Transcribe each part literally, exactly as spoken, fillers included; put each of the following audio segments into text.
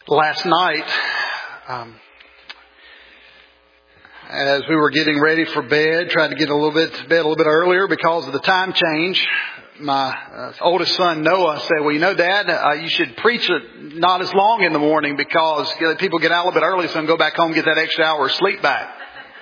Last night, um, as we were getting ready for bed, tried to get a little bit to bed a little bit earlier because of the time change. My uh, oldest son, Noah, said, well, you know, Dad, uh, you should preach it not as long in the morning because you know, people get out a little bit early so they can go back home and get that extra hour of sleep back.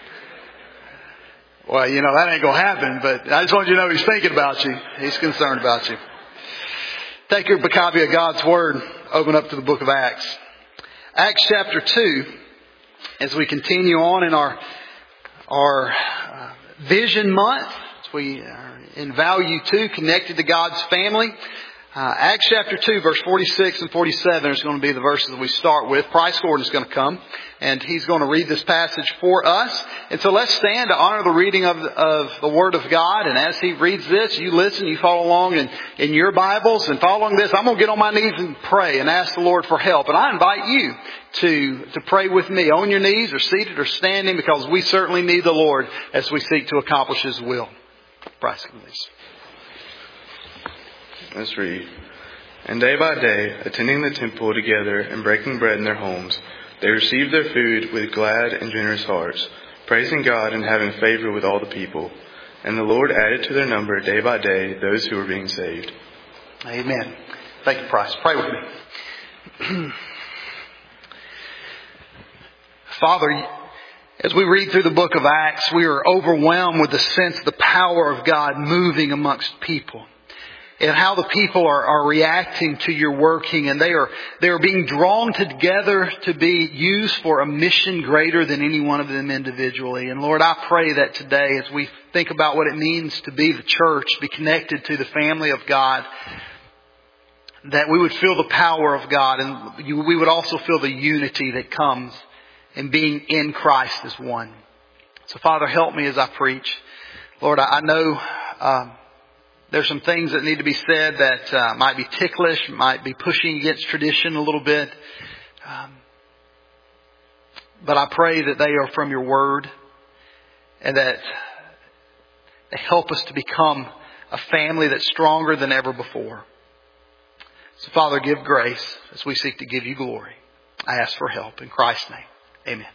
Well, you know, that ain't going to happen, but I just want you to know he's thinking about you. He's concerned about you. Take your copy of God's Word, open up to the book of Acts. Acts chapter two, as we continue on in our our uh, Vision Month, as we are in Value two, connected to God's family. Uh, Acts chapter two, verse forty-six and forty-seven is going to be the verses that we start with. Price Gordon is going to come, and he's going to read this passage for us. And so let's stand to honor the reading of, of the Word of God. And as he reads this, you listen, you follow along in, in your Bibles. And following this, I'm going to get on my knees and pray and ask the Lord for help. And I invite you to, to pray with me on your knees or seated or standing, because we certainly need the Lord as we seek to accomplish His will. Price, please. Let's read. And day by day, attending the temple together and breaking bread in their homes, they received their food with glad and generous hearts, praising God and having favor with all the people. And the Lord added to their number day by day those who were being saved. Amen. Thank you, Price. Pray with me. Father, as we read through the book of Acts, we are overwhelmed with the sense of the power of God moving amongst people. And how the people are, are reacting to your working, and they are they are being drawn together to be used for a mission greater than any one of them individually. And Lord, I pray that today, as we think about what it means to be the church, be connected to the family of God, that we would feel the power of God, and you, we would also feel the unity that comes in being in Christ as one. So Father, help me as I preach. Lord, I, I know um, there's some things that need to be said that uh, might be ticklish, might be pushing against tradition a little bit. Um, but I pray that they are from your Word, and that they help us to become a family that's stronger than ever before. So Father, give grace as we seek to give you glory. I ask for help in Christ's name. Amen.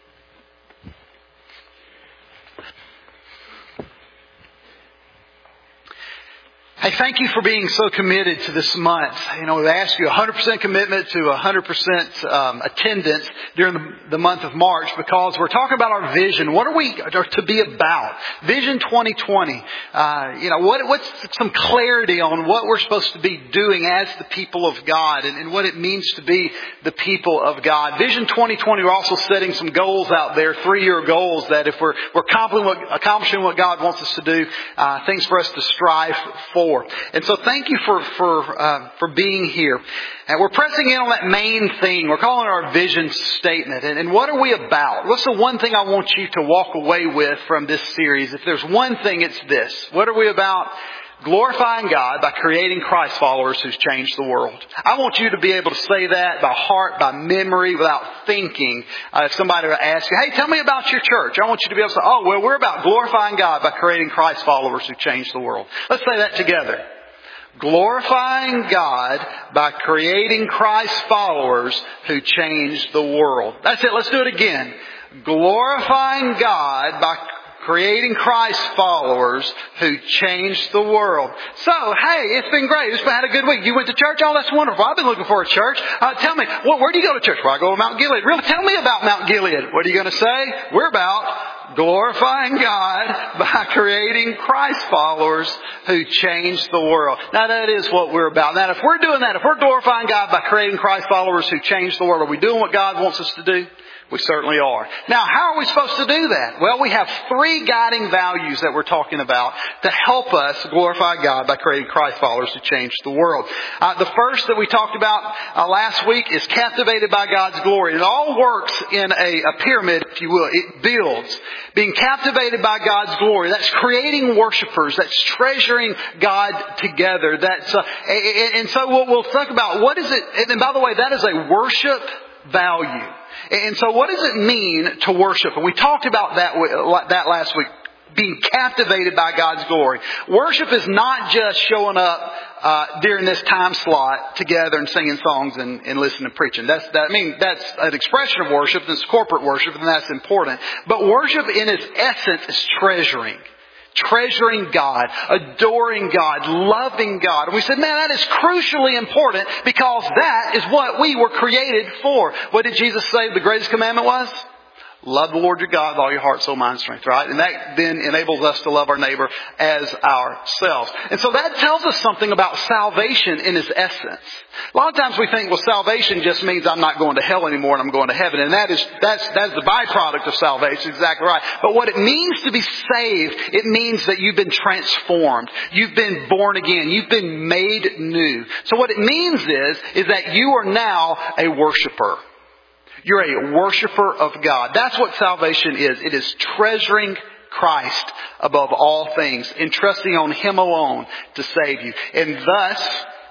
Hey, thank you for being so committed to this month. You know, we've asked you one hundred percent commitment to one hundred percent um, attendance during the, the month of March, because we're talking about our vision. What are we to be about? Vision twenty twenty. Uh, you know, what, what's some clarity on what we're supposed to be doing as the people of God, and, and what it means to be the people of God. Vision twenty twenty, we're also setting some goals out there, three-year goals, that if we're, we're accomplishing what, accomplishing what God wants us to do, uh, things for us to strive for. And so thank you for for uh, for being here. And we're pressing in on that main thing. We're calling it our vision statement. And, and what are we about? What's the one thing I want you to walk away with from this series? If there's one thing, it's this. What are we about? Glorifying God by creating Christ followers who's changed the world. I want you to be able to say that by heart, by memory, without thinking. Uh, if somebody were to ask you, hey, tell me about your church, I want you to be able to say, oh, well, we're about glorifying God by creating Christ followers who changed the world. Let's say that together. Glorifying God by creating Christ followers who changed the world. That's it. Let's do it again. Glorifying God by creating Christ followers who changed the world. So, hey, it's been great. It's been had a good week. You went to church? Oh, that's wonderful. I've been looking for a church. Uh, tell me, well, where do you go to church? Well, I go to Mount Gilead. Really? Tell me about Mount Gilead. What are you going to say? We're about glorifying God by creating Christ followers who changed the world. Now, that is what we're about. Now, if we're doing that, if we're glorifying God by creating Christ followers who changed the world, are we doing what God wants us to do? We certainly are. Now, how are we supposed to do that? Well, we have three guiding values that we're talking about to help us glorify God by creating Christ followers who change the world. Uh, the first that we talked about uh, last week is captivated by God's glory. It all works in a, a pyramid, if you will. It builds. Being captivated by God's glory. That's creating worshipers. That's treasuring God together. That's uh, and, and so we'll, we'll think about what is it. And by the way, that is a worship value. And so what does it mean to worship? And we talked about that that last week, being captivated by God's glory. Worship is not just showing up uh, during this time slot together and singing songs and, and listening to preaching. That's, that, I mean, that's an expression of worship. That's corporate worship, and that's important. But worship in its essence is treasuring. Treasuring God, adoring God, loving God. And we said, man, that is crucially important because that is what we were created for. What did Jesus say the greatest commandment was? Love the Lord your God with all your heart, soul, mind, strength, right? And that then enables us to love our neighbor as ourselves. And so that tells us something about salvation in its essence. A lot of times we think, well, salvation just means I'm not going to hell anymore and I'm going to heaven. And that is, that's, that's the byproduct of salvation. Exactly right. But what it means to be saved, it means that you've been transformed. You've been born again. You've been made new. So what it means is, is that you are now a worshiper. You're a worshiper of God. That's what salvation is. It is treasuring Christ above all things, entrusting on Him alone to save you. And thus,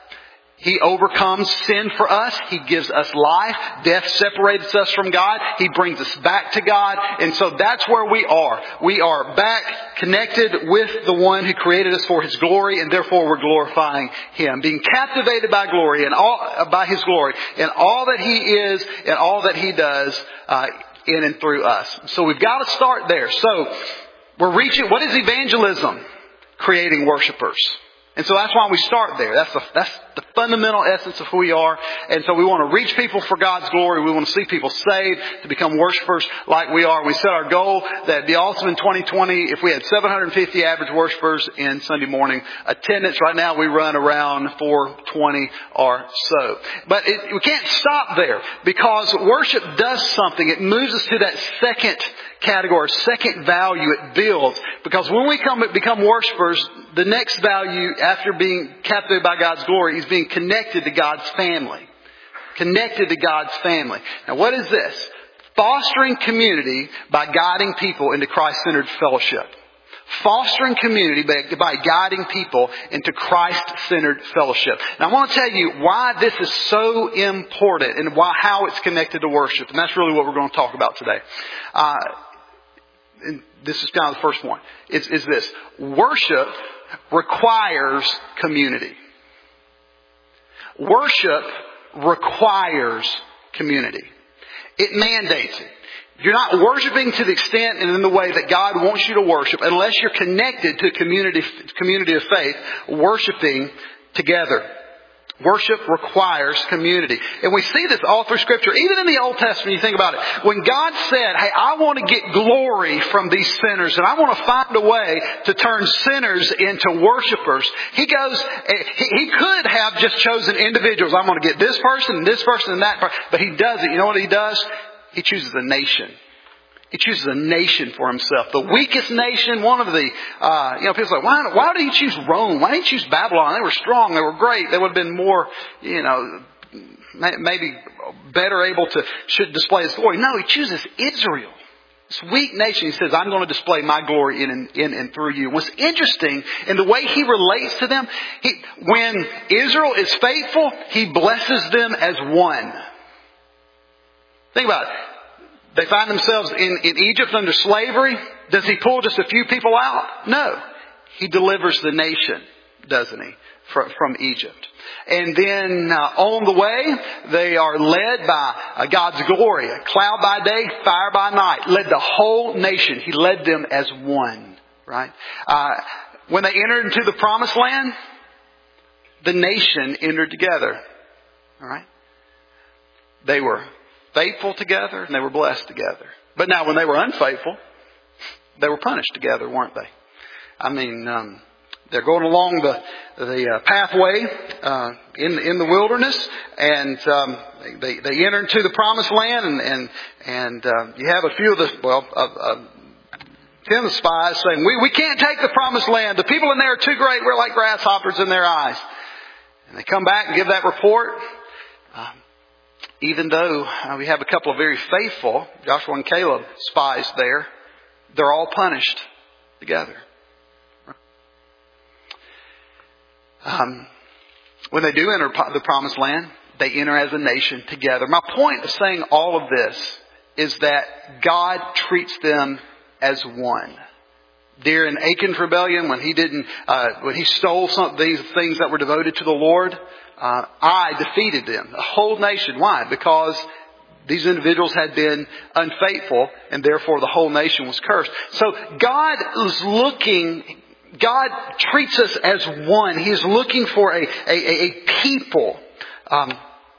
He overcomes sin for us. He gives us life. Death separates us from God. He brings us back to God. And so that's where we are. We are back connected with the one who created us for His glory, and therefore we're glorifying Him. Being captivated by glory and all, by His glory and all that He is and all that He does uh, in and through us. So we've got to start there. So we're reaching, what is evangelism? Creating worshipers. And so that's why we start there. That's the, that's the fundamental essence of who we are. And so we want to reach people for God's glory. We want to see people saved, to become worshipers like we are. We set our goal that it'd be awesome in twenty twenty if we had seven hundred fifty average worshipers in Sunday morning attendance. Right now we run around four twenty or so. But it, we can't stop there because worship does something. It moves us to that second category, second value it builds. Because when we come become worshipers, the next value after being captivated by God's glory is being connected to God's family. Connected to God's family. Now what is this? Fostering community by guiding people into Christ-centered fellowship. Fostering community by, by guiding people into Christ-centered fellowship. Now I want to tell you why this is so important and why how it's connected to worship. And that's really what we're going to talk about today. Uh, and this is kind of the first point. It's, is this. Worship requires community. Worship requires community. It mandates it. You're not worshiping to the extent and in the way that God wants you to worship unless you're connected to a community, community of faith, worshiping together. Worship requires community. And we see this all through Scripture. Even in the Old Testament, you think about it. When God said, hey, I want to get glory from these sinners and I want to find a way to turn sinners into worshipers. He goes, he could have just chosen individuals. I'm going to get this person and this person and that person. But He doesn't. You know what He does? He chooses a nation. He chooses a nation for Himself. The weakest nation, one of the, uh, you know, people say, why, why did He choose Rome? Why didn't He choose Babylon? They were strong. They were great. They would have been more, you know, maybe better able to should display His glory. No, He chooses Israel. This weak nation. He says, I'm going to display my glory in and, in and through you. What's interesting in the way He relates to them, he, when Israel is faithful, He blesses them as one. Think about it. They find themselves in, in Egypt under slavery. Does He pull just a few people out? No. He delivers the nation, doesn't He, from, from Egypt. And then uh, on the way, they are led by uh, God's glory. A cloud by day, fire by night. Led the whole nation. He led them as one. Right? Uh, when they entered into the promised land, the nation entered together. All right? They were faithful together and they were blessed together. But now when they were unfaithful, they were punished together, weren't they? I mean, um, they're going along the the uh, pathway uh, in in the wilderness, and um, they they enter into the promised land, and and and uh, you have a few of the well, uh, uh, ten of the spies saying, "We we can't take the promised land. The people in there are too great. We're like grasshoppers in their eyes." And they come back and give that report. Um, Even though uh, we have a couple of very faithful Joshua and Caleb spies there, they're all punished together. Um, when they do enter the promised land, they enter as a nation together. My point of saying all of this is that God treats them as one. during Achan's rebellion, when he didn't, uh, when he stole some of these things that were devoted to the Lord, uh, I defeated them, the whole nation. Why? Because these individuals had been unfaithful, and therefore the whole nation was cursed. So God is looking, God treats us as one. He is looking for a, a, a people. Um,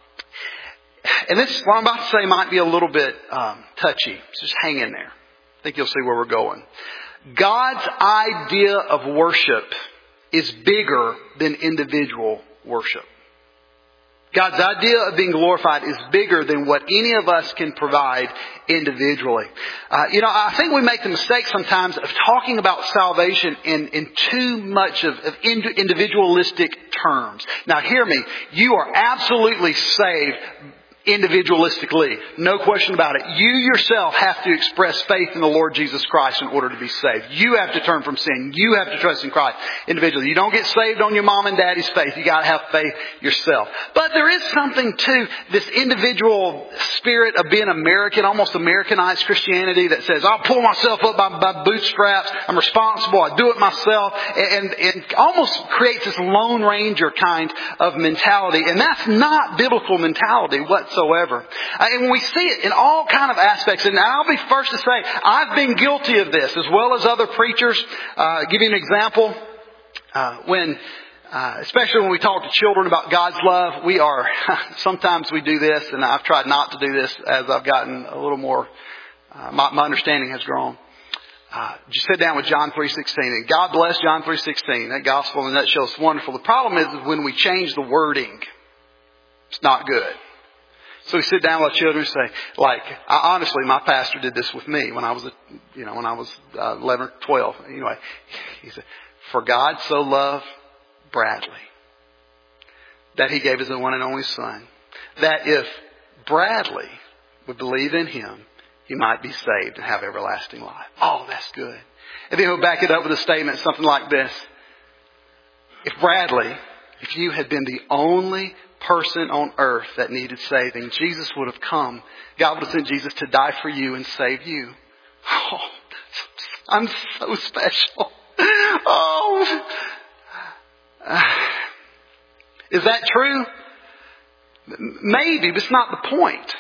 and this, what I'm about to say might be a little bit um, touchy. Just hang in there. I think you'll see where we're going. God's idea of worship is bigger than individual worship. God's idea of being glorified is bigger than what any of us can provide individually. Uh, you know, I think we make the mistake sometimes of talking about salvation in, in too much of, of individualistic terms. Now hear me. You are absolutely saved individualistically. No question about it. You yourself have to express faith in the Lord Jesus Christ in order to be saved. You have to turn from sin. You have to trust in Christ individually. You don't get saved on your mom and daddy's faith. You got to have faith yourself. But there is something to this individual spirit of being American, almost Americanized Christianity that says, I'll pull myself up by, by bootstraps. I'm responsible. I do it myself. And, and almost creates this Lone Ranger kind of mentality. And that's not biblical mentality whatsoever. Whatsoever. Uh, and when we see it in all kind of aspects, and I'll be first to say, I've been guilty of this as well as other preachers. Uh, give you an example. Uh, when, uh, especially when we talk to children about God's love, we are, sometimes we do this, and I've tried not to do this as I've gotten a little more, uh, my, my understanding has grown. Uh, just sit down with John three sixteen. And God bless John three sixteen. That gospel in that show is wonderful. The problem is, is when we change the wording, it's not good. So we sit down with our children and say, like, I, honestly, my pastor did this with me when I was, a, you know, when I was uh, eleven or twelve. Anyway, he said, for God so loved Bradley that he gave his one and only son, that if Bradley would believe in him, he might be saved and have everlasting life. Oh, that's good. And then he'll back it up with a statement, something like this. If Bradley, if you had been the only person on earth that needed saving, Jesus would have come. God would have sent Jesus to die for you and save you. Oh, I'm so special. Oh, uh, is that true? Maybe, but it's not the point.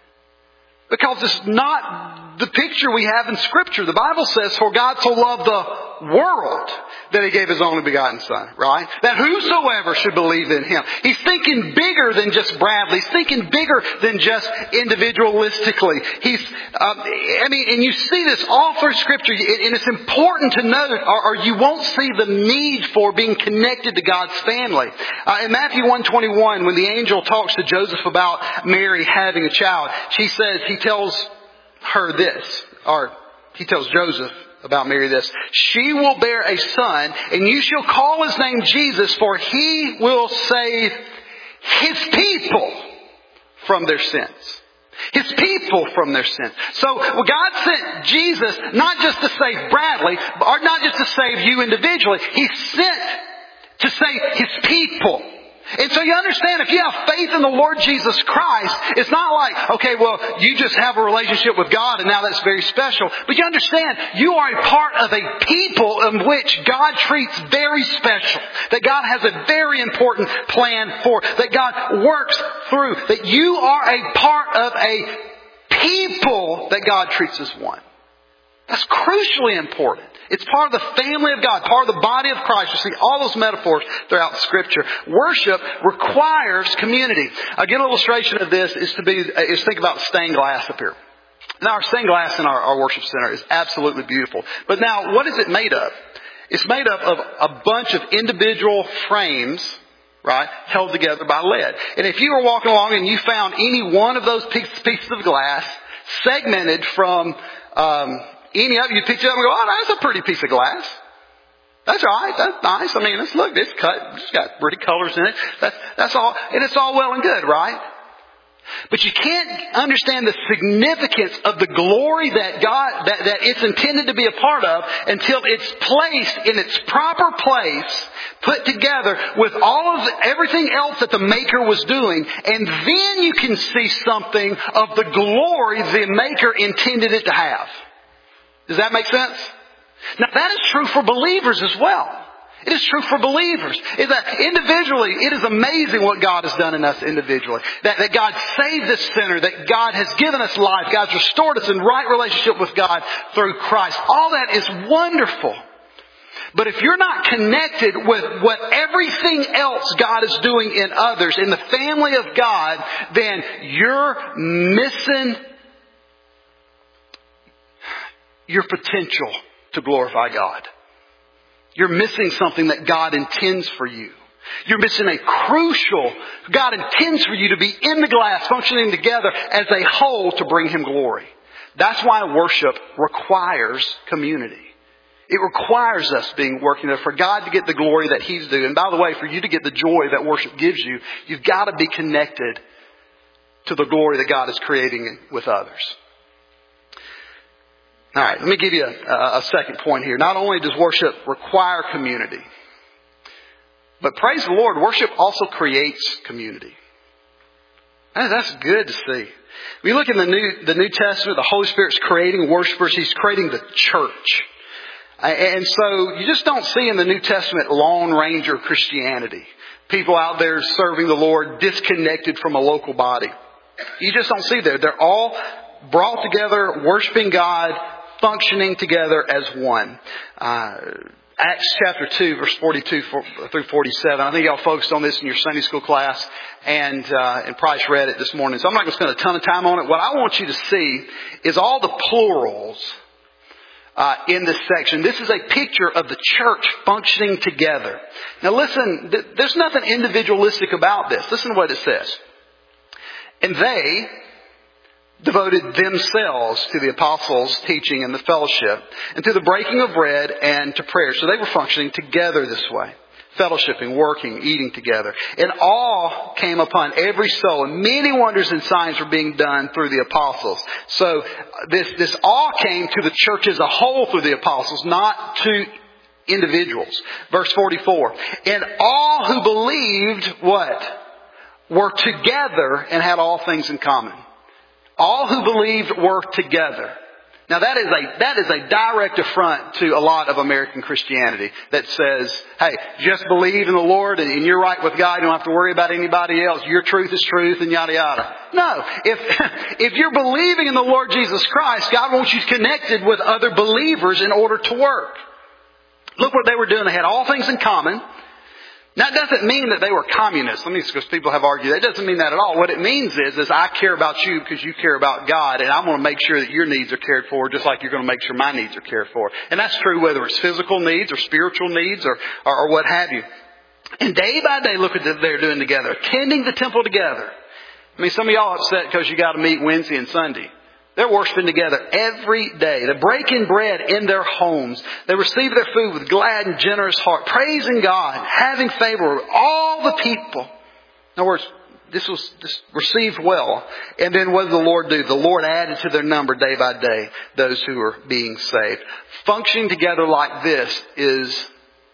Because it's not the picture we have in Scripture. The Bible says, for God so loved the world that He gave His only begotten Son, right? That whosoever should believe in Him. He's thinking bigger than just Bradley. He's thinking bigger than just individualistically. He's, um, I mean, and you see this all through Scripture, and it's important to note, or, or you won't see the need for being connected to God's family. Uh, in Matthew one twenty-one, when the angel talks to Joseph about Mary having a child, she says, he tells her this, or he tells Joseph about Mary this. She will bear a son, and you shall call his name Jesus, for he will save his people from their sins. His people from their sins. So God sent Jesus not just to save Bradley, or not just to save you individually. He sent to save his people. And so you understand, if you have faith in the Lord Jesus Christ, it's not like, okay, well, you just have a relationship with God and now that's very special. But you understand, you are a part of a people in which God treats very special. That God has a very important plan for. That God works through. That you are a part of a people that God treats as one. That's crucially important. It's part of the family of God, part of the body of Christ. You see all those metaphors throughout Scripture. Worship requires community. A good illustration of this is to be is think about stained glass up here. Now, our stained glass in our, our worship center is absolutely beautiful. But now, what is it made of? It's made up of a bunch of individual frames, right, held together by lead. And if you were walking along and you found any one of those pieces of glass segmented from um, any of you, you'd pick it up and go, oh, that's a pretty piece of glass. That's all right. That's nice. I mean, let's look. It's cut. It's got pretty colors in it. That's, that's all. And it's all well and good, right? But you can't understand the significance of the glory that God, that, that it's intended to be a part of until it's placed in its proper place, put together with all of the, everything else that the Maker was doing. And then you can see something of the glory the Maker intended it to have. Does that make sense? Now that is true for believers as well. It is true for believers. Is that individually, it is amazing what God has done in us individually. That, that God saved this sinner, that God has given us life, God's restored us in right relationship with God through Christ. All that is wonderful. But if you're not connected with what everything else God is doing in others, in the family of God, then you're missing your potential to glorify God. You're missing something that God intends for you. You're missing a crucial, God intends for you to be in the glass, functioning together as a whole to bring Him glory. That's why worship requires community. It requires us being working there for God to get the glory that He's due. And by the way, for you to get the joy that worship gives you, you've got to be connected to the glory that God is creating with others. All right, let me give you a, a second point here. Not only does worship require community, but praise the Lord, worship also creates community. And that's good to see. We look in the New, the New Testament, the Holy Spirit's creating worshipers. He's creating the church. And so you just don't see in the New Testament Lone Ranger Christianity. People out there serving the Lord disconnected from a local body. You just don't see there. They're all brought together, worshiping God, functioning together as one. Uh, Acts chapter two, verse forty-two through forty-seven. I think y'all focused on this in your Sunday school class, and uh, and Price read it this morning. So I'm not going to spend a ton of time on it. What I want you to see is all the plurals uh, in this section. This is a picture of the church functioning together. Now listen, th- there's nothing individualistic about this. Listen to what it says. And they devoted themselves to the apostles' teaching and the fellowship, and to the breaking of bread and to prayer. So they were functioning together this way. Fellowshipping, working, eating together. And awe came upon every soul, and many wonders and signs were being done through the apostles. So this, this awe came to the church as a whole through the apostles, not to individuals. Verse forty-four. And all who believed what? Were together and had all things in common. All who believed were together. Now that is a, that is a direct affront to a lot of American Christianity that says, hey, just believe in the Lord and you're right with God. You don't have to worry about anybody else. Your truth is truth and yada yada. No. If, if you're believing in the Lord Jesus Christ, God wants you connected with other believers in order to work. Look what they were doing. They had all things in common. That doesn't mean that they were communists. Let me, because people have argued. That doesn't mean that at all. What it means is, is I care about you because you care about God, and I'm going to make sure that your needs are cared for, just like you're going to make sure my needs are cared for. And that's true whether it's physical needs or spiritual needs or, or, or what have you. And day by day, look at what they're doing together, attending the temple together. I mean, some of y'all are upset because you got to meet Wednesday and Sunday. They're worshiping together every day. They're breaking bread in their homes. They receive their food with glad and generous heart, praising God, having favor with all the people. In other words, this was this received well. And then what did the Lord do? The Lord added to their number day by day those who are being saved. Functioning together like this is,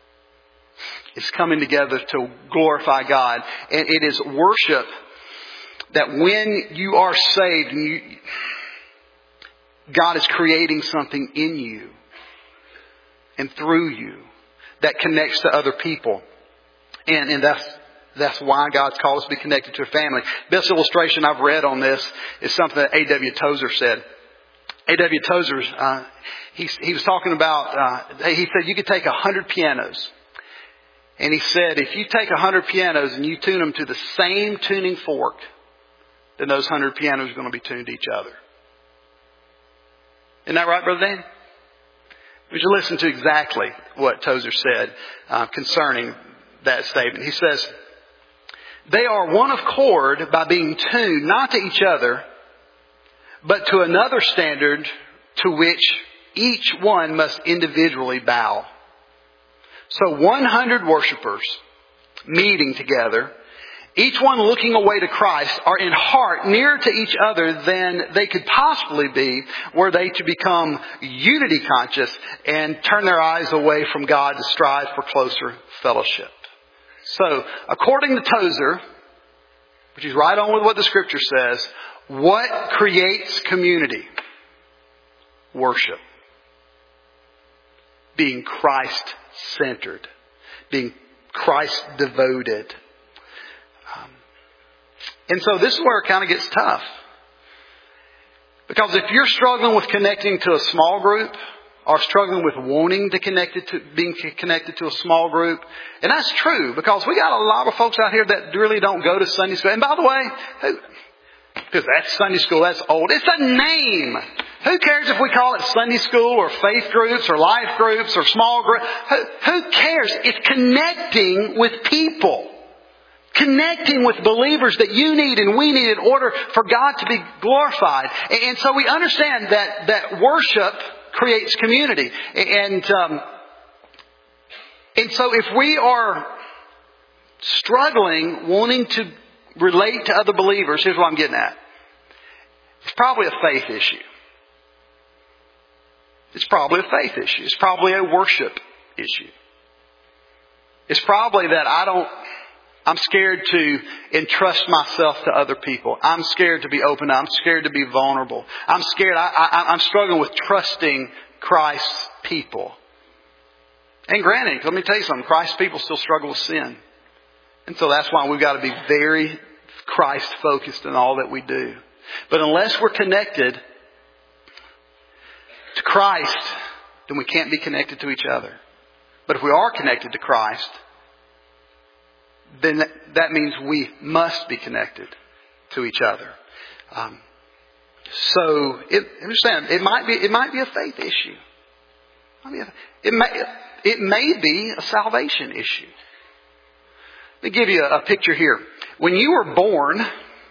is coming together to glorify God. And it is worship that when you are saved and you... God is creating something in you and through you that connects to other people. And, and that's, that's why God's called us to be connected to a family. Best illustration I've read on this is something that A W Tozer said. A W Tozer, uh, he, he was talking about, uh, he said you could take a hundred pianos. And he said, if you take a hundred pianos and you tune them to the same tuning fork, then those hundred pianos are going to be tuned to each other. Isn't that right, Brother Dan? Would you listen to exactly what Tozer said uh, concerning that statement? He says, they are one accord by being tuned not to each other, but to another standard to which each one must individually bow. So one hundred worshipers meeting together, each one looking away to Christ, are in heart nearer to each other than they could possibly be were they to become unity conscious and turn their eyes away from God to strive for closer fellowship. So, according to Tozer, which is right on with what the Scripture says, what creates community? Worship. being Christ-centered, being Christ-devoted. Um, and so this is where it kind of gets tough. Because if you're struggling with connecting to a small group, or struggling with wanting to connect it to being connected to a small group, and that's true because we got a lot of folks out here that really don't go to Sunday school. And by the way, because that's Sunday school, that's old. It's a name. Who cares if we call it Sunday school or faith groups or life groups or small groups? Who, who cares? It's connecting with people. Connecting with believers that you need and we need in order for God to be glorified. And so we understand that, that worship creates community. And, um, and so if we are struggling, wanting to relate to other believers, here's what I'm getting at. It's probably a faith issue. It's probably a faith issue. It's probably a worship issue. It's probably that I don't, I'm scared to entrust myself to other people. I'm scared to be open. I'm scared to be vulnerable. I'm scared. I, I, I'm struggling with trusting Christ's people. And granted, let me tell you something. Christ's people still struggle with sin. And so that's why we've got to be very Christ-focused in all that we do. But unless we're connected to Christ, then we can't be connected to each other. But if we are connected to Christ, then that means we must be connected to each other. Um, so, it, understand, it might be it might be a faith issue. I mean, it may it may be a salvation issue. Let me give you a, a picture here. When you were born,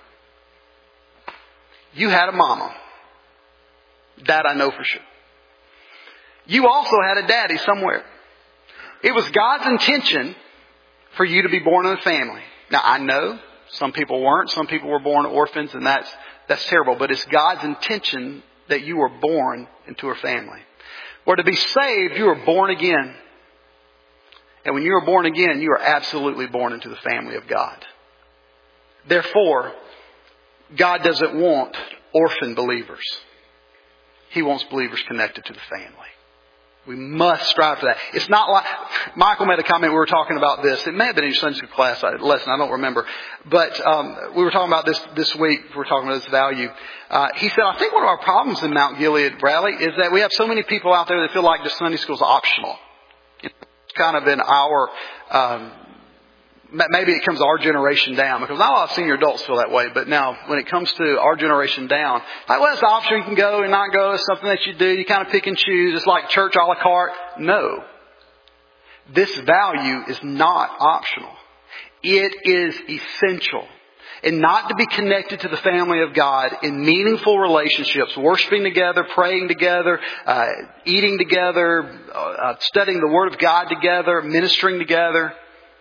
you had a mama. That I know for sure. You also had a daddy somewhere. It was God's intention for you to be born in a family. Now, I know some people weren't. Some people were born orphans, and that's that's terrible. But it's God's intention that you were born into a family. Or to be saved, you were born again. And when you are born again, you are absolutely born into the family of God. Therefore, God doesn't want orphan believers. He wants believers connected to the family. We must strive for that. It's not like, Michael made a comment, we were talking about this. It may have been in your Sunday school class lesson, I don't remember. But um, we were talking about this this week, we were talking about this value. Uh, he said, I think one of our problems in Mount Gilead Rally is that we have so many people out there that feel like just Sunday school is optional. It's kind of in our, um, maybe it comes our generation down, because not a lot of senior adults feel that way. But now, when it comes to our generation down, like, well, it's an option. You can go and not go. It's something that you do. You kind of pick and choose. It's like church a la carte. No. This value is not optional. It is essential. And not to be connected to the family of God in meaningful relationships, worshiping together, praying together, uh, eating together, uh, studying the Word of God together, ministering together.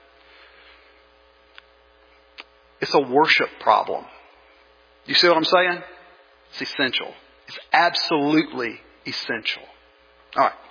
It's a worship problem. You see what I'm saying? It's essential. It's absolutely essential. All right.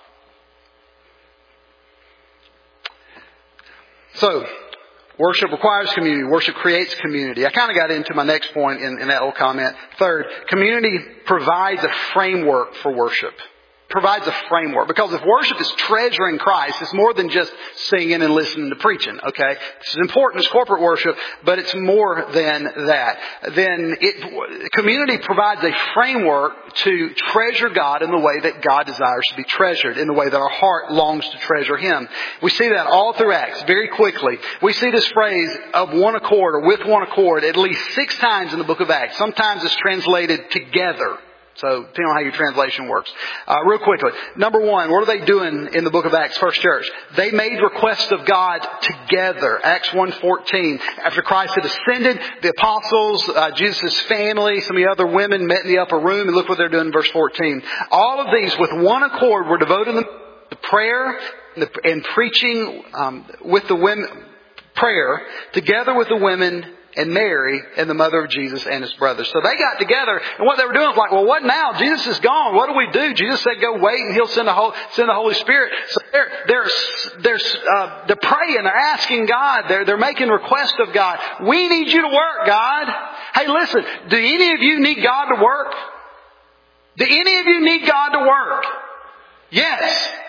So, worship requires community. Worship creates community. I kind of got into my next point in, in that little comment. Third, community provides a framework for worship. Provides a framework. Because if worship is treasuring Christ, it's more than just singing and listening to preaching. Okay? This is important as corporate worship, but it's more than that. Then it, community provides a framework to treasure God in the way that God desires to be treasured, in the way that our heart longs to treasure Him. We see that all through Acts very quickly. We see this phrase of one accord or with one accord at least six times in the book of Acts. Sometimes it's translated together. So, depending on how your translation works. Uh, real quickly. Number one, what are they doing in the book of Acts, First Church? They made requests of God together. Acts one fourteen. After Christ had ascended, the apostles, uh, Jesus' family, some of the other women met in the upper room. And look what they're doing in verse fourteen. All of these, with one accord, were devoted to prayer and, the, and preaching um, with the women, prayer, together with the women and Mary and the mother of Jesus and his brothers. So they got together, and what they were doing was like, well, what now? Jesus is gone. What do we do? Jesus said, go wait and He'll send the Holy, send the Holy Spirit. So they're, they're, they're, uh, they're praying. They're asking God. They're, they're making requests of God. We need you to work, God. Hey, listen, do any of you need God to work? Do any of you need God to work? Yes.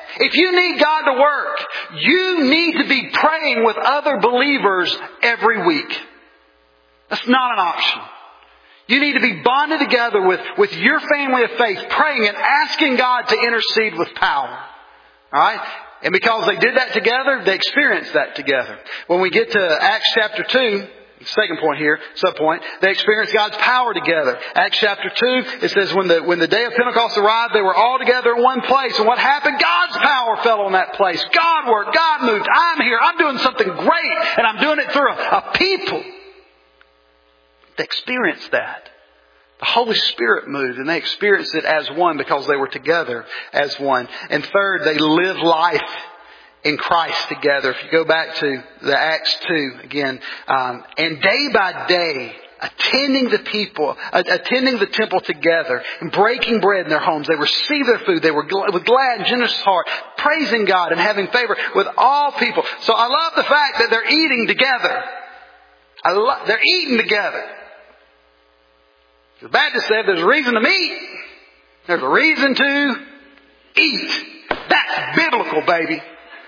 If you need God to work, you need to be praying with other believers every week. That's not an option. You need to be bonded together with, with your family of faith, praying and asking God to intercede with power. Alright? And because they did that together, they experienced that together. When we get to Acts chapter two, second point here, sub point, they experienced God's power together. Acts chapter two, it says when the, when the day of Pentecost arrived, they were all together in one place. And what happened? God's power fell on that place. God worked. God moved. I'm here. I'm doing something great. And I'm doing it through a, a people. They experienced that. The Holy Spirit moved and they experienced it as one because they were together as one. And third, they lived life in Christ together. If you go back to the Acts two again, um, and day by day, attending the people, uh, attending the temple together, and breaking bread in their homes, they received their food. They were gl- with glad and generous heart, praising God and having favor with all people. So I love the fact that they're eating together. I love they're eating together. The Baptist said, "There's a reason to meet. There's a reason to eat." That's biblical, baby.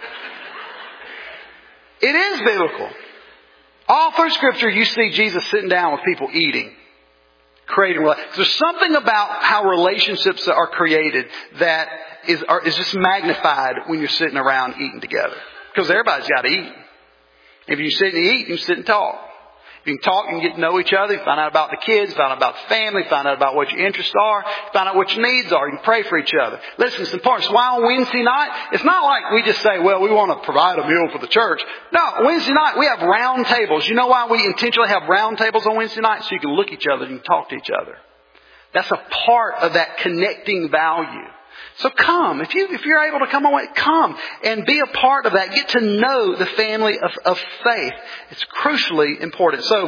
It is biblical. All through Scripture, you see Jesus sitting down with people eating, creating relationships. There's something about how relationships are created that is, are, is just magnified when you're sitting around eating together. Because everybody's got to eat. If you sit and eat, you sit and talk. You can talk and get to know each other. You find out about the kids, find out about the family, find out about what your interests are, find out what your needs are. You can pray for each other. Listen, it's important. So why on Wednesday night? It's not like we just say, well, we want to provide a meal for the church. No, Wednesday night we have round tables. You know why we intentionally have round tables on Wednesday night? So you can look at each other and you can talk to each other. That's a part of that connecting value. So come. If, you, if you're able to come away, come and be a part of that. Get to know the family of, of faith. It's crucially important. So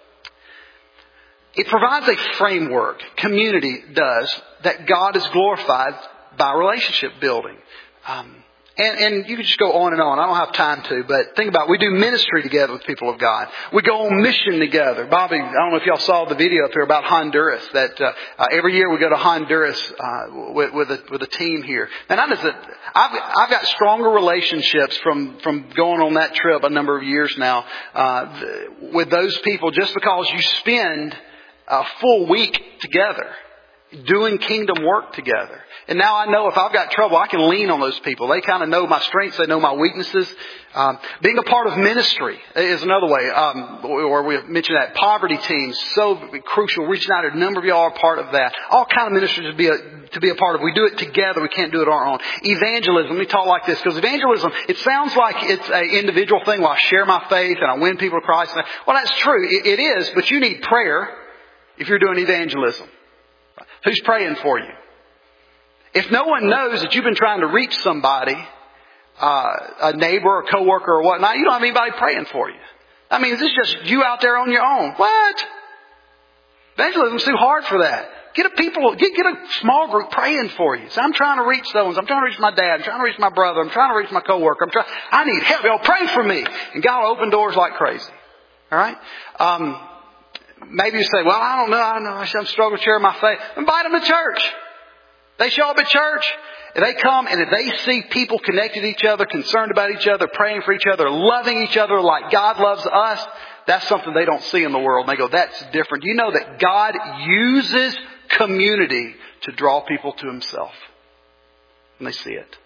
it provides a framework, community does, that God is glorified by relationship building. Um, And, and you can just go on and on. I don't have time to, but think about it. We do ministry together with people of God. We go on mission together. Bobby, I don't know if y'all saw the video up here about Honduras. That uh, uh, every year we go to Honduras uh, with, with a with a team here. And I just, I've I've got stronger relationships from from going on that trip a number of years now uh, with those people just because you spend a full week together doing kingdom work together. And now I know if I've got trouble, I can lean on those people. They kind of know my strengths. They know my weaknesses. Um, being a part of ministry is another way. Um, or we mentioned that poverty teams, so crucial. Reaching out, a number of y'all are part of that. All kind of ministries to be a, to be a part of. We do it together. We can't do it on our own. Evangelism. Let me talk like this, because evangelism, it sounds like it's an individual thing where I share my faith and I win people to Christ. Well, that's true. It, it is, but you need prayer if you're doing evangelism. Who's praying for you? If no one knows that you've been trying to reach somebody, uh, a neighbor or coworker or whatnot, you don't have anybody praying for you. I mean, is this just you out there on your own? What? Evangelism's too hard for that. Get a people, get, get a small group praying for you. Say, I'm trying to reach those. I'm trying to reach my dad. I'm trying to reach my brother. I'm trying to reach my coworker. I'm trying, I need help. Y'all pray for me. And God will open doors like crazy. All right? Um, maybe you say, well, I don't know. I know. I'm struggling to share my faith. Invite them to church. They show up at church, and they come, and if they see people connected to each other, concerned about each other, praying for each other, loving each other like God loves us, that's something they don't see in the world. And they go, that's different. You know that God uses community to draw people to Himself. And they see it.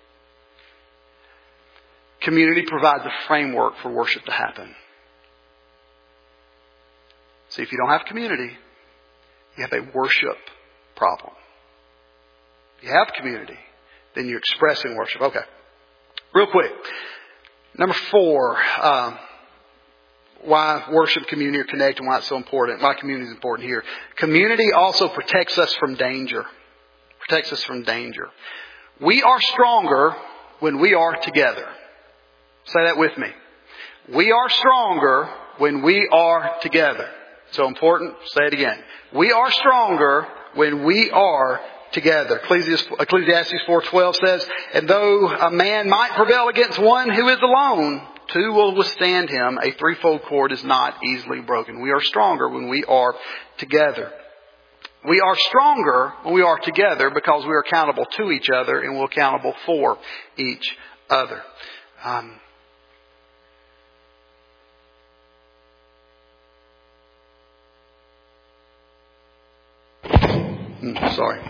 Community provides a framework for worship to happen. See, if you don't have community, you have a worship problem. If you have community, then you're expressing worship. Okay. Real quick. Number four, um, why worship, community are connected and why it's so important. Why community is important here. Community also protects us from danger. Protects us from danger. We are stronger when we are together. Say that with me. We are stronger when we are together. So important. Say it again. We are stronger when we are together. Ecclesiastes four twelve says, and though a man might prevail against one who is alone, two will withstand him. A threefold cord is not easily broken. We are stronger when we are together. We are stronger when we are together because we are accountable to each other and we're accountable for each other. Um, sorry.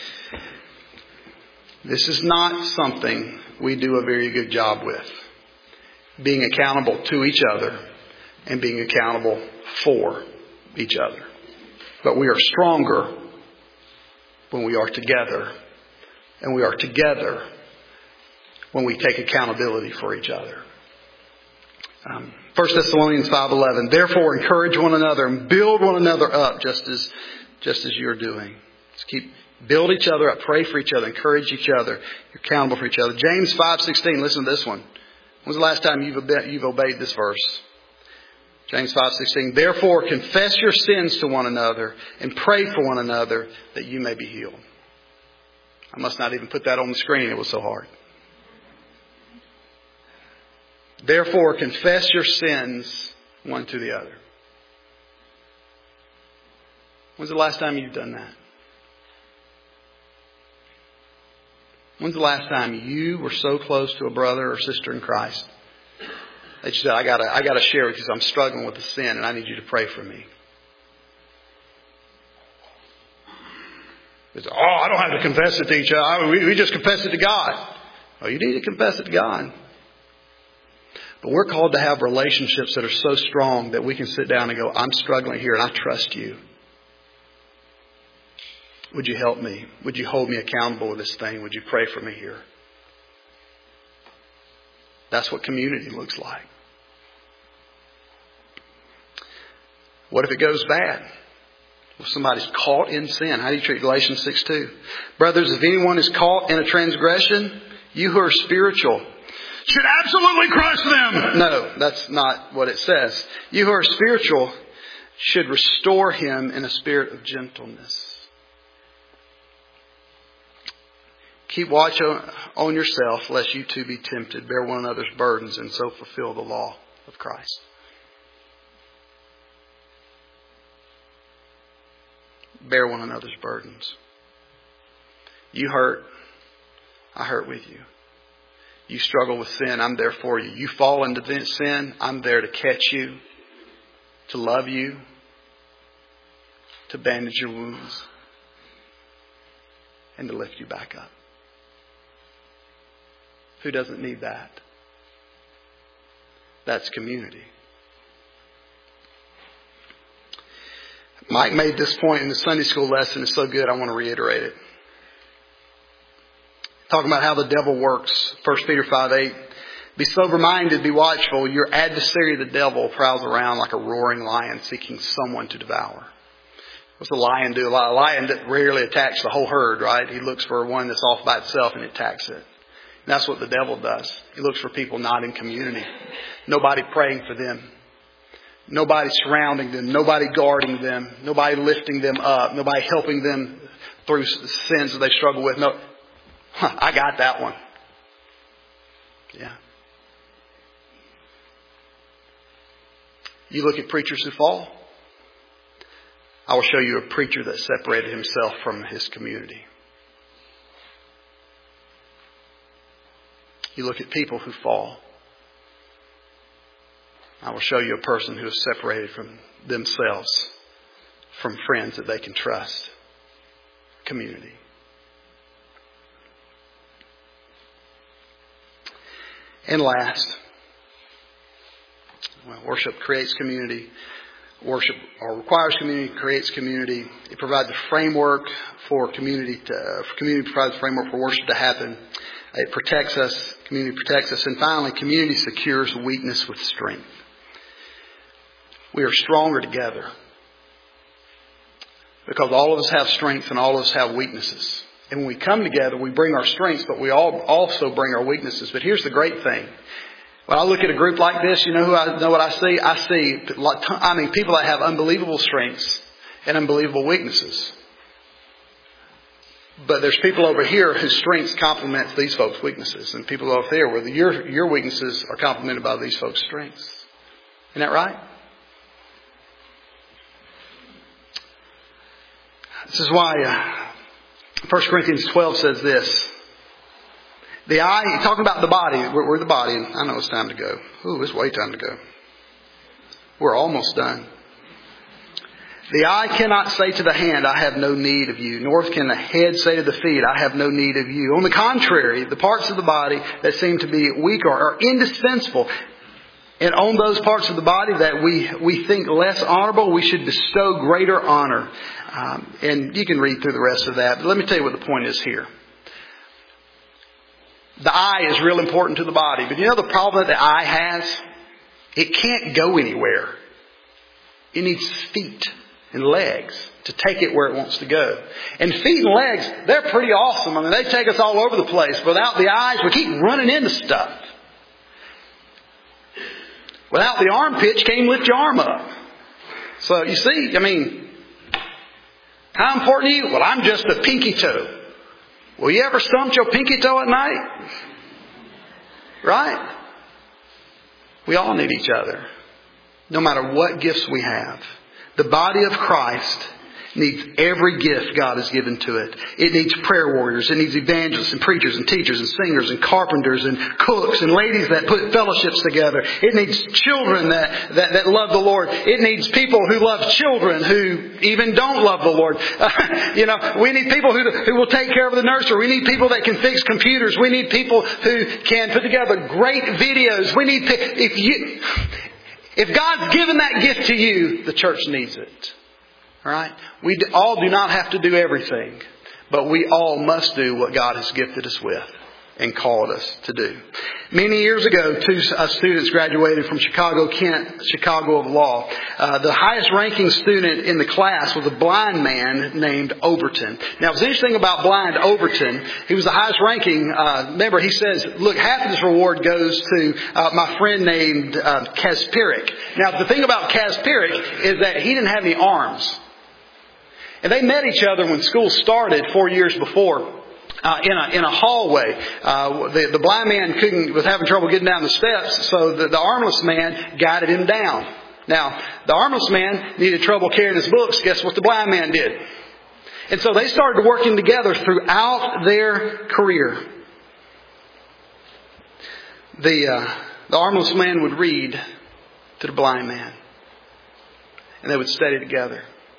This is not something we do a very good job with. Being accountable to each other and being accountable for each other. But we are stronger when we are together. And we are together when we take accountability for each other. Um, First Thessalonians five eleven. Therefore encourage one another and build one another up just as just as you're doing. Just keep build each other up, pray for each other, encourage each other. You're accountable for each other. James five sixteen. Listen to this one. When's the last time you've obeyed, you've obeyed this verse? James five sixteen. Therefore confess your sins to one another and pray for one another that you may be healed. I must not even put that on the screen. It was so hard. Therefore confess your sins one to the other. When's the last time you've done that? When's the last time you were so close to a brother or sister in Christ that you said, I gotta, I gotta share with you because I'm struggling with a sin and I need you to pray for me? It's, oh, I don't have to confess it to each other. We, we just confess it to God. Oh, you need to confess it to God. But we're called to have relationships that are so strong that we can sit down and go, I'm struggling here and I trust you. Would you help me? Would you hold me accountable with this thing? Would you pray for me here? That's what community looks like. What if it goes bad? If somebody's caught in sin, how do you treat Galatians six two? Brothers, if anyone is caught in a transgression, you who are spiritual should absolutely crush them. No, that's not what it says. You who are spiritual should restore him in a spirit of gentleness. Keep watch on yourself, lest you too be tempted. Bear one another's burdens and so fulfill the law of Christ. Bear one another's burdens. You hurt, I hurt with you. You struggle with sin, I'm there for you. You fall into sin, I'm there to catch you, to love you, to bandage your wounds, and to lift you back up. Who doesn't need that? That's community. Mike made this point in the Sunday school lesson. It's so good, I want to reiterate it. Talking about how the devil works. First Peter five eight. Be sober-minded, be watchful. Your adversary, the devil, prowls around like a roaring lion seeking someone to devour. What's a lion do? A lion rarely attacks the whole herd, right? He looks for one that's off by itself and attacks it. And that's what the devil does. He looks for people not in community. Nobody praying for them. Nobody surrounding them. Nobody guarding them. Nobody lifting them up. Nobody helping them through sins that they struggle with. No, huh, I got that one. Yeah. You look at preachers who fall. I will show you a preacher that separated himself from his community. You look at people who fall. I will show you a person who is separated from themselves, from friends that they can trust. Community. And last, well, worship creates community. Worship or requires community, creates community. It provides a framework for community to, for community provides a framework for worship to happen. It protects us. Community protects us. And finally, community secures weakness with strength. We are stronger together because all of us have strengths and all of us have weaknesses. And when we come together, we bring our strengths, but we all also bring our weaknesses. But here's the great thing. When I look at a group like this, you know who I know what I see? I see, I mean, people that have unbelievable strengths and unbelievable weaknesses. But there's people over here whose strengths complement these folks' weaknesses, and people over there where your your weaknesses are complemented by these folks' strengths. Isn't that right? This is why uh, First Corinthians twelve says this. The eye, talking about the body, we're, we're the body, and I know it's time to go. Ooh, it's way time to go. We're almost done. The eye cannot say to the hand, I have no need of you, nor can the head say to the feet, I have no need of you. On the contrary, the parts of the body that seem to be weaker are indispensable. And on those parts of the body that we, we think less honorable, we should bestow greater honor. Um, and you can read through the rest of that. But let me tell you what the point is here. The eye is real important to the body. But you know the problem that the eye has? It can't go anywhere. It needs feet and legs to take it where it wants to go. And feet and legs, they're pretty awesome. I mean, they take us all over the place. Without the eyes, we keep running into stuff. Without the armpit, you can't even lift your arm up. So you see, I mean, how important are you? Well, I'm just a pinky toe. Well, you ever stumped your pinky toe at night? Right? We all need each other. No matter what gifts we have. The body of Christ needs every gift God has given to it. It needs prayer warriors. It needs evangelists and preachers and teachers and singers and carpenters and cooks and ladies that put fellowships together. It needs children that, that, that love the Lord. It needs people who love children who even don't love the Lord. Uh, you know, we need people who, who will take care of the nursery. We need people that can fix computers. We need people who can put together great videos. We need, if you, if God's given that gift to you, the church needs it. All right? We all do not have to do everything, but we all must do what God has gifted us with and called us to do. Many years ago, two uh, students graduated from Chicago, Kent, Chicago of Law. Uh, the highest ranking student in the class was a blind man named Overton. Now, what's interesting about blind Overton, he was the highest ranking. Uh, remember, he says, look, half of this reward goes to uh, my friend named uh, Kaspirik. Now, the thing about Kaspirik is that he didn't have any arms. And they met each other when school started four years before. Uh, in a in a hallway, uh, the the blind man couldn't was having trouble getting down the steps, so the, the armless man guided him down. Now, the armless man needed trouble carrying his books. Guess what the blind man did? And so they started working together throughout their career. The uh, the armless man would read to the blind man, and they would study together.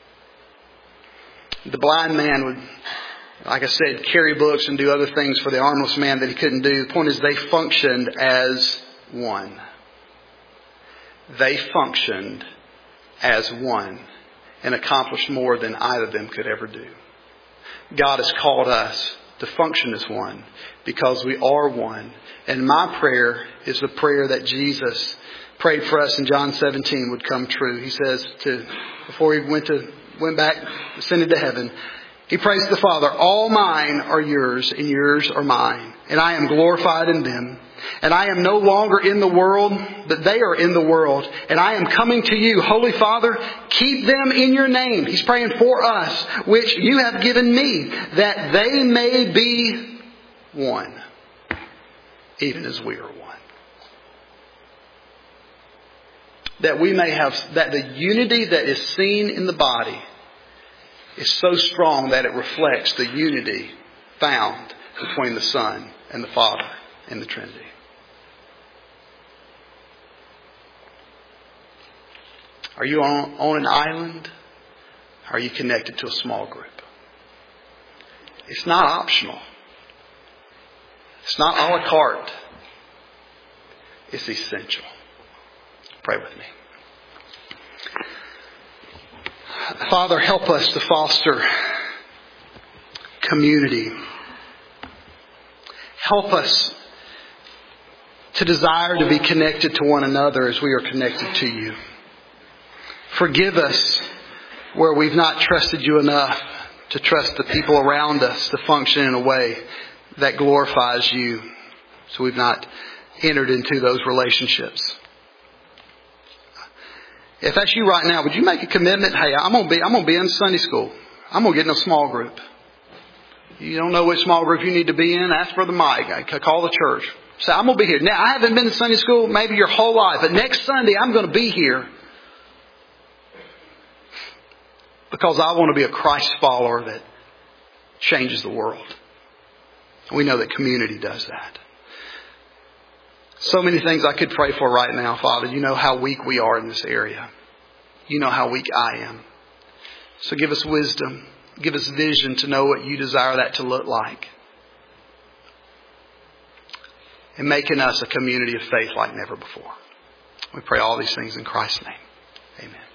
The blind man would, like I said, carry books and do other things for the armless man that he couldn't do. The point is they functioned as one. They functioned as one and accomplished more than either of them could ever do. God has called us to function as one because we are one. And my prayer is the prayer that Jesus prayed for us in John seventeen would come true. He says to, before he went to, went back, ascended to heaven, he prays to the Father, all mine are yours and yours are mine. And I am glorified in them. And I am no longer in the world, but they are in the world. And I am coming to you, Holy Father, keep them in your name. He's praying for us, which you have given me, that they may be one, even as we are one. That we may have, that the unity that is seen in the body is so strong that it reflects the unity found between the Son and the Father in the Trinity. Are you on, on an island? Or are you connected to a small group? It's not optional. It's not a la carte. It's essential. Pray with me. Father, help us to foster community. Help us to desire to be connected to one another as we are connected to you. Forgive us where we've not trusted you enough to trust the people around us to function in a way that glorifies you. So we've not entered into those relationships. If that's you right now, would you make a commitment? Hey, I'm gonna be I'm gonna be in Sunday school. I'm gonna get in a small group. You don't know which small group you need to be in? Ask Brother Mike. I call the church. Say, I'm gonna be here. Now, I haven't been to Sunday school maybe your whole life, but next Sunday I'm gonna be here. because I want to be a Christ follower that changes the world. We know that community does that. So many things I could pray for right now, Father. You know how weak we are in this area. You know how weak I am. So give us wisdom. Give us vision to know what you desire that to look like. And making us a community of faith like never before. We pray all these things in Christ's name. Amen.